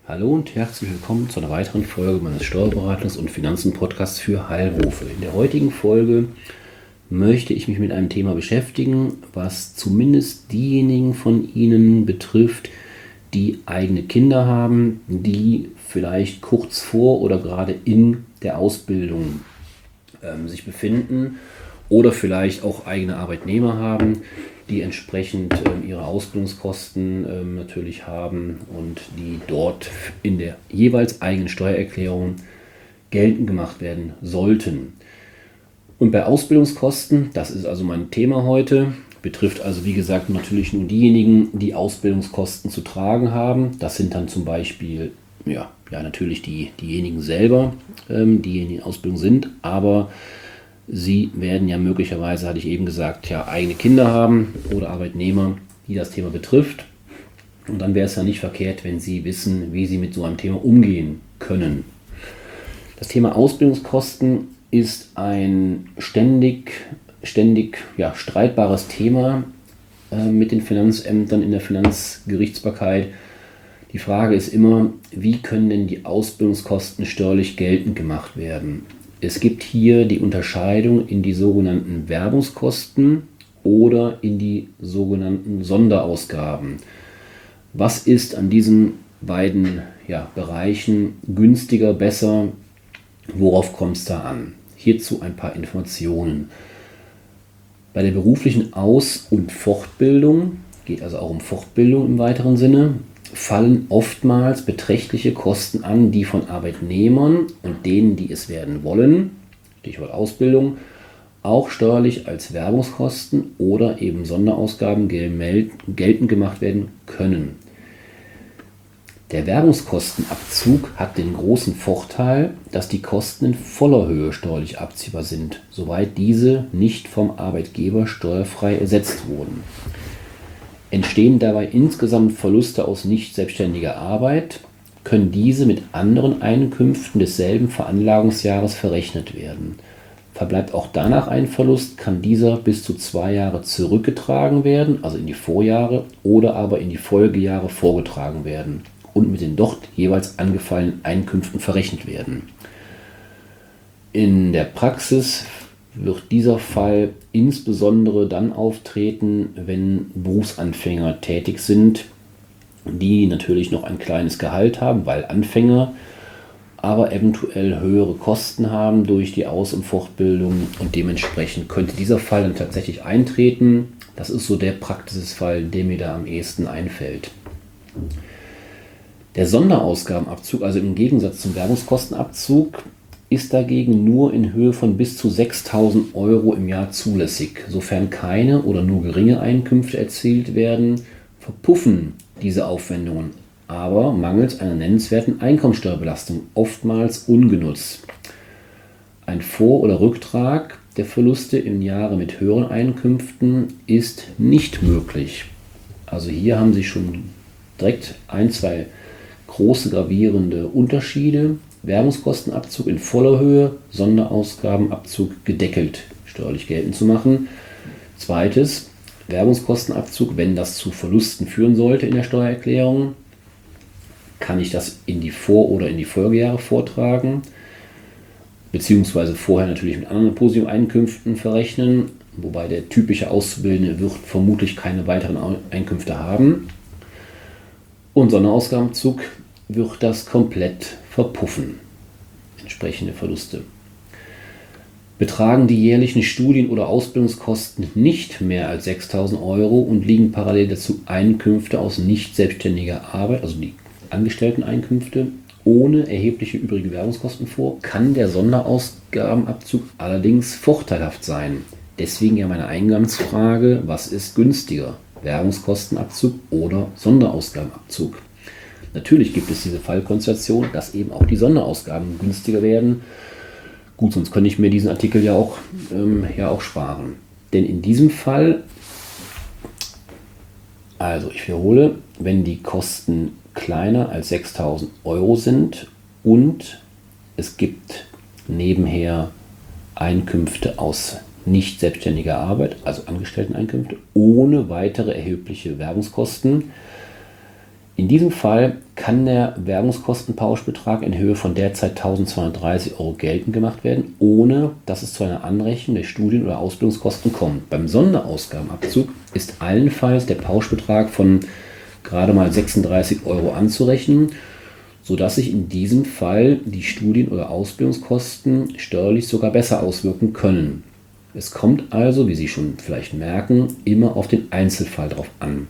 Hallo und herzlich willkommen zu einer weiteren Folge meines Steuerberatungs- und Finanzen-Podcasts für Heilberufe. In der heutigen Folge möchte ich mich mit einem Thema beschäftigen, was zumindest diejenigen von Ihnen betrifft, die eigene Kinder haben, die vielleicht kurz vor oder gerade in der Ausbildung sich befinden oder vielleicht auch eigene Arbeitnehmer haben, die entsprechend ihre Ausbildungskosten natürlich haben und die dort in der jeweils eigenen Steuererklärung geltend gemacht werden sollten. Und bei Ausbildungskosten, das ist also mein Thema heute, betrifft also wie gesagt natürlich nur diejenigen, die Ausbildungskosten zu tragen haben. Das sind dann zum Beispiel natürlich diejenigen selber, die in Ausbildung sind, aber Sie werden ja möglicherweise, hatte ich eben gesagt, ja eigene Kinder haben oder Arbeitnehmer, die das Thema betrifft. Und dann wäre es ja nicht verkehrt, wenn Sie wissen, wie Sie mit so einem Thema umgehen können. Das Thema Ausbildungskosten ist ein ständig streitbares Thema mit den Finanzämtern in der Finanzgerichtsbarkeit. Die Frage ist immer, wie können denn die Ausbildungskosten steuerlich geltend gemacht werden? Es gibt hier die Unterscheidung in die sogenannten Werbungskosten oder in die sogenannten Sonderausgaben. Was ist an diesen beiden Bereichen günstiger, besser? Worauf kommt es da an? Hierzu ein paar Informationen. Bei der beruflichen Aus- und Fortbildung, geht also auch um Fortbildung im weiteren Sinne, fallen oftmals beträchtliche Kosten an, die von Arbeitnehmern und denen, die es werden wollen, Stichwort Ausbildung, auch steuerlich als Werbungskosten oder eben Sonderausgaben geltend gemacht werden können. Der Werbungskostenabzug hat den großen Vorteil, dass die Kosten in voller Höhe steuerlich abziehbar sind, soweit diese nicht vom Arbeitgeber steuerfrei ersetzt wurden. Entstehen dabei insgesamt Verluste aus nicht selbstständiger Arbeit, können diese mit anderen Einkünften desselben Veranlagungsjahres verrechnet werden. Verbleibt auch danach ein Verlust, kann dieser bis zu 2 Jahre zurückgetragen werden, also in die Vorjahre, oder aber in die Folgejahre vorgetragen werden und mit den dort jeweils angefallenen Einkünften verrechnet werden. In der Praxis wird dieser Fall insbesondere dann auftreten, wenn Berufsanfänger tätig sind, die natürlich noch ein kleines Gehalt haben, weil Anfänger, aber eventuell höhere Kosten haben durch die Aus- und Fortbildung und dementsprechend könnte dieser Fall dann tatsächlich eintreten. Das ist so der Praxisfall, der mir da am ehesten einfällt. Der Sonderausgabenabzug, also im Gegensatz zum Werbungskostenabzug, ist dagegen nur in Höhe von bis zu 6.000 Euro im Jahr zulässig. Sofern keine oder nur geringe Einkünfte erzielt werden, verpuffen diese Aufwendungen, aber mangels einer nennenswerten Einkommensteuerbelastung oftmals ungenutzt. Ein Vor- oder Rücktrag der Verluste in Jahre mit höheren Einkünften ist nicht möglich. Also hier haben Sie schon direkt 2 große gravierende Unterschiede. Werbungskostenabzug in voller Höhe, Sonderausgabenabzug gedeckelt steuerlich geltend zu machen. Zweites, Werbungskostenabzug, wenn das zu Verlusten führen sollte in der Steuererklärung, kann ich das in die Vor- oder in die Folgejahre vortragen, beziehungsweise vorher natürlich mit anderen positiven Einkünften verrechnen, wobei der typische Auszubildende wird vermutlich keine weiteren Einkünfte haben. Und Sonderausgabenabzug wird das komplett verpuffen, entsprechende Verluste. Betragen die jährlichen Studien- oder Ausbildungskosten nicht mehr als 6.000 Euro und liegen parallel dazu Einkünfte aus nicht selbstständiger Arbeit, also die Angestellteneinkünfte, ohne erhebliche übrige Werbungskosten vor, kann der Sonderausgabenabzug allerdings vorteilhaft sein. Deswegen ja meine Eingangsfrage, was ist günstiger? Werbungskostenabzug oder Sonderausgabenabzug? Natürlich gibt es diese Fallkonstellation, dass eben auch die Sonderausgaben günstiger werden. Gut, sonst könnte ich mir diesen Artikel ja auch sparen. Denn in diesem Fall, also ich wiederhole, wenn die Kosten kleiner als 6.000 Euro sind und es gibt nebenher Einkünfte aus nicht selbstständiger Arbeit, also Angestellteneinkünfte, ohne weitere erhebliche Werbungskosten. In diesem Fall kann der Werbungskostenpauschbetrag in Höhe von derzeit 1.230 € geltend gemacht werden, ohne dass es zu einer Anrechnung der Studien- oder Ausbildungskosten kommt. Beim Sonderausgabenabzug ist allenfalls der Pauschbetrag von gerade mal 36 € anzurechnen, sodass sich in diesem Fall die Studien- oder Ausbildungskosten steuerlich sogar besser auswirken können. Es kommt also, wie Sie schon vielleicht merken, immer auf den Einzelfall drauf an.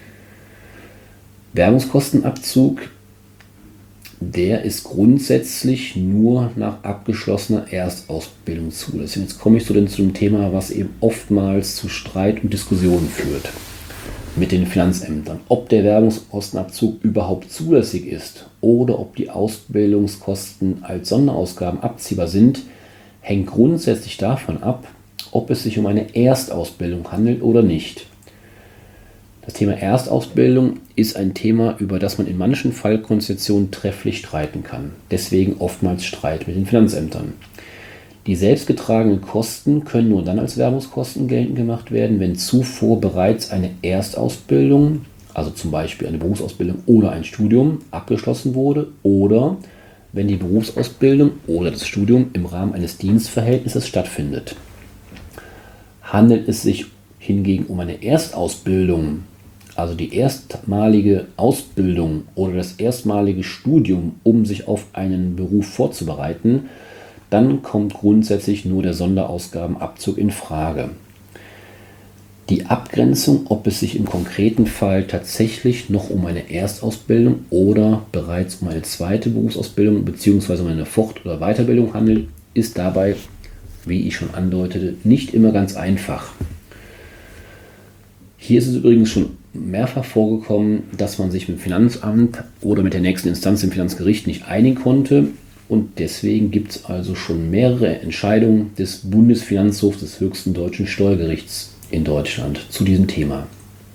Werbungskostenabzug, der ist grundsätzlich nur nach abgeschlossener Erstausbildung zulässig. Jetzt komme ich zu dem Thema, was eben oftmals zu Streit und Diskussionen führt mit den Finanzämtern. Ob der Werbungskostenabzug überhaupt zulässig ist oder ob die Ausbildungskosten als Sonderausgaben abziehbar sind, hängt grundsätzlich davon ab, ob es sich um eine Erstausbildung handelt oder nicht. Das Thema Erstausbildung ist ein Thema, über das man in manchen Fallkonstellationen trefflich streiten kann. Deswegen oftmals Streit mit den Finanzämtern. Die selbstgetragenen Kosten können nur dann als Werbungskosten geltend gemacht werden, wenn zuvor bereits eine Erstausbildung, also zum Beispiel eine Berufsausbildung oder ein Studium, abgeschlossen wurde oder wenn die Berufsausbildung oder das Studium im Rahmen eines Dienstverhältnisses stattfindet. Handelt es sich hingegen um eine Erstausbildung, also die erstmalige Ausbildung oder das erstmalige Studium, um sich auf einen Beruf vorzubereiten, dann kommt grundsätzlich nur der Sonderausgabenabzug in Frage. Die Abgrenzung, ob es sich im konkreten Fall tatsächlich noch um eine Erstausbildung oder bereits um eine zweite Berufsausbildung bzw. um eine Fort- oder Weiterbildung handelt, ist dabei, wie ich schon andeutete, nicht immer ganz einfach. Hier ist es übrigens schon mehrfach vorgekommen, dass man sich mit dem Finanzamt oder mit der nächsten Instanz im Finanzgericht nicht einigen konnte. Und deswegen gibt es also schon mehrere Entscheidungen des Bundesfinanzhofs des höchsten deutschen Steuergerichts in Deutschland zu diesem Thema.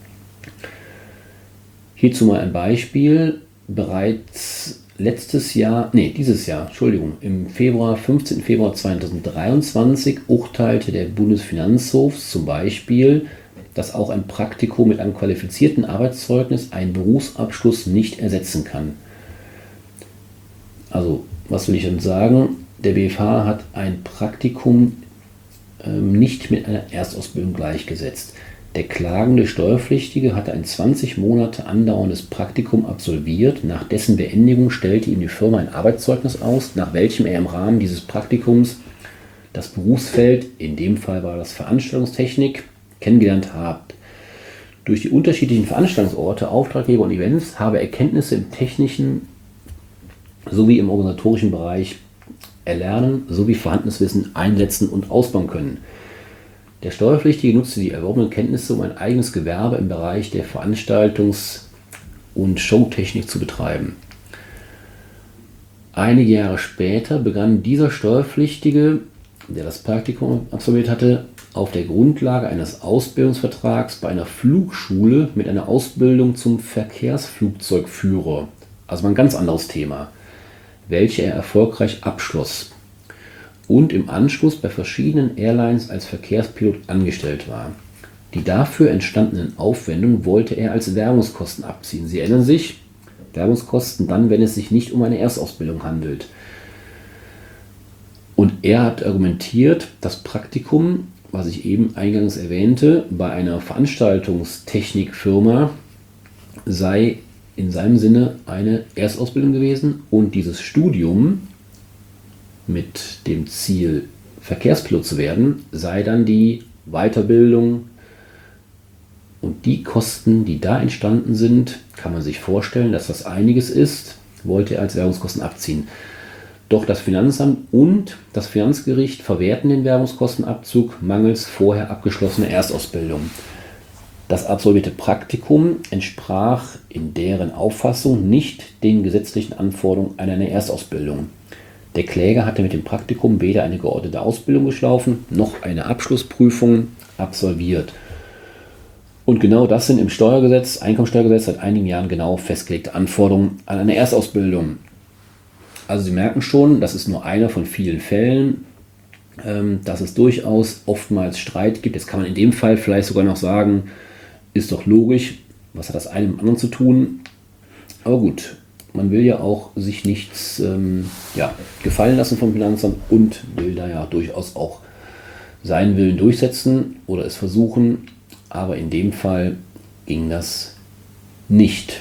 Hierzu mal ein Beispiel. Bereits dieses Jahr, im 15. Februar 2023 urteilte der Bundesfinanzhof zum Beispiel, dass auch ein Praktikum mit einem qualifizierten Arbeitszeugnis einen Berufsabschluss nicht ersetzen kann. Also, was will ich denn sagen? Der BFH hat ein Praktikum nicht mit einer Erstausbildung gleichgesetzt. Der klagende Steuerpflichtige hatte ein 20 Monate andauerndes Praktikum absolviert. Nach dessen Beendigung stellte ihm die Firma ein Arbeitszeugnis aus, nach welchem er im Rahmen dieses Praktikums das Berufsfeld, in dem Fall war das Veranstaltungstechnik, kennengelernt hat. Durch die unterschiedlichen Veranstaltungsorte, Auftraggeber und Events habe er Kenntnisse im technischen sowie im organisatorischen Bereich erlernen sowie vorhandenes Wissen einsetzen und ausbauen können. Der Steuerpflichtige nutzte die erworbenen Kenntnisse, um ein eigenes Gewerbe im Bereich der Veranstaltungs- und Showtechnik zu betreiben. Einige Jahre später begann dieser Steuerpflichtige, der das Praktikum absolviert hatte, auf der Grundlage eines Ausbildungsvertrags bei einer Flugschule mit einer Ausbildung zum Verkehrsflugzeugführer, also ein ganz anderes Thema, welche er erfolgreich abschloss und im Anschluss bei verschiedenen Airlines als Verkehrspilot angestellt war. Die dafür entstandenen Aufwendungen wollte er als Werbungskosten abziehen. Sie erinnern sich, Werbungskosten dann, wenn es sich nicht um eine Erstausbildung handelt. Und er hat argumentiert, das Praktikum, was ich eben eingangs erwähnte, bei einer Veranstaltungstechnikfirma sei in seinem Sinne eine Erstausbildung gewesen und dieses Studium mit dem Ziel, Verkehrspilot zu werden, sei dann die Weiterbildung. Und die Kosten, die da entstanden sind, kann man sich vorstellen, dass das einiges ist, wollte er als Werbungskosten abziehen. Doch das Finanzamt und das Finanzgericht verwerten den Werbungskostenabzug mangels vorher abgeschlossener Erstausbildung. Das absolvierte Praktikum entsprach in deren Auffassung nicht den gesetzlichen Anforderungen einer Erstausbildung. Der Kläger hatte mit dem Praktikum weder eine geordnete Ausbildung durchlaufen, noch eine Abschlussprüfung absolviert. Und genau das sind im Einkommensteuergesetz seit einigen Jahren genau festgelegte Anforderungen an eine Erstausbildung. Also Sie merken schon, das ist nur einer von vielen Fällen, dass es durchaus oftmals Streit gibt. Jetzt kann man in dem Fall vielleicht sogar noch sagen, ist doch logisch, was hat das eine mit dem anderen zu tun? Aber gut, man will ja auch sich nichts gefallen lassen vom Finanzamt und will da ja durchaus auch seinen Willen durchsetzen oder es versuchen, aber in dem Fall ging das nicht.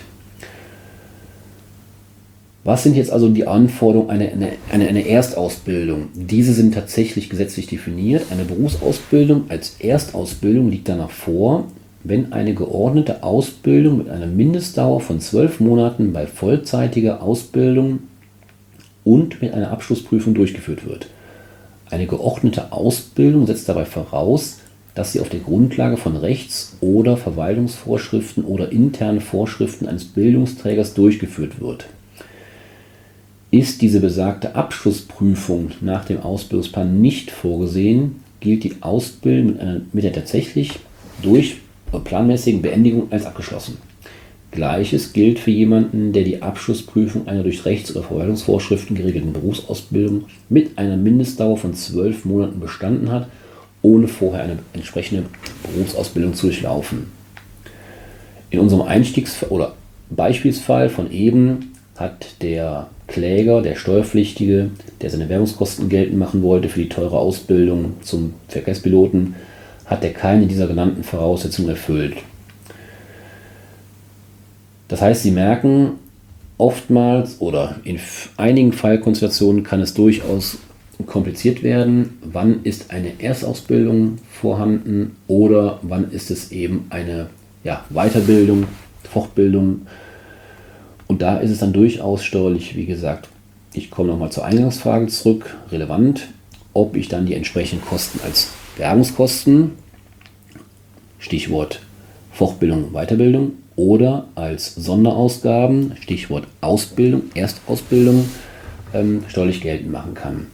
Was sind jetzt also die Anforderungen einer Erstausbildung? Diese sind tatsächlich gesetzlich definiert. Eine Berufsausbildung als Erstausbildung liegt danach vor, wenn eine geordnete Ausbildung mit einer Mindestdauer von 12 Monaten bei vollzeitiger Ausbildung und mit einer Abschlussprüfung durchgeführt wird. Eine geordnete Ausbildung setzt dabei voraus, dass sie auf der Grundlage von Rechts- oder Verwaltungsvorschriften oder internen Vorschriften eines Bildungsträgers durchgeführt wird. Ist diese besagte Abschlussprüfung nach dem Ausbildungsplan nicht vorgesehen, gilt die Ausbildung mit der tatsächlich planmäßigen Beendigung als abgeschlossen. Gleiches gilt für jemanden, der die Abschlussprüfung einer durch Rechts- oder Verwaltungsvorschriften geregelten Berufsausbildung mit einer Mindestdauer von 12 Monaten bestanden hat, ohne vorher eine entsprechende Berufsausbildung zu durchlaufen. In unserem Beispielsfall von eben hat der Kläger, der Steuerpflichtige, der seine Werbungskosten geltend machen wollte für die teure Ausbildung zum Verkehrspiloten, hat er keine dieser genannten Voraussetzungen erfüllt. Das heißt, Sie merken, oftmals oder in einigen Fallkonstellationen kann es durchaus kompliziert werden. Wann ist eine Erstausbildung vorhanden oder wann ist es eben eine Weiterbildung, Fortbildung? Und da ist es dann durchaus steuerlich, wie gesagt, ich komme nochmal zur Eingangsfrage zurück, relevant, ob ich dann die entsprechenden Kosten als Werbungskosten, Stichwort Fortbildung, Weiterbildung, oder als Sonderausgaben, Stichwort Ausbildung, Erstausbildung, steuerlich geltend machen kann.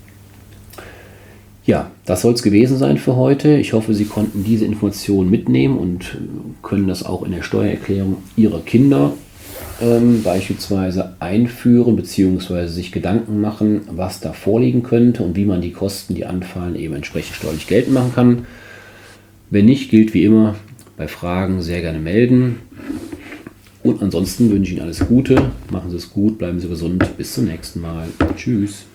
Ja, das soll es gewesen sein für heute. Ich hoffe, Sie konnten diese Informationen mitnehmen und können das auch in der Steuererklärung Ihrer Kinder beispielsweise einführen bzw. sich Gedanken machen, was da vorliegen könnte und wie man die Kosten, die anfallen, eben entsprechend steuerlich geltend machen kann. Wenn nicht, gilt wie immer, bei Fragen sehr gerne melden. Und ansonsten wünsche ich Ihnen alles Gute, machen Sie es gut, bleiben Sie gesund, bis zum nächsten Mal. Tschüss.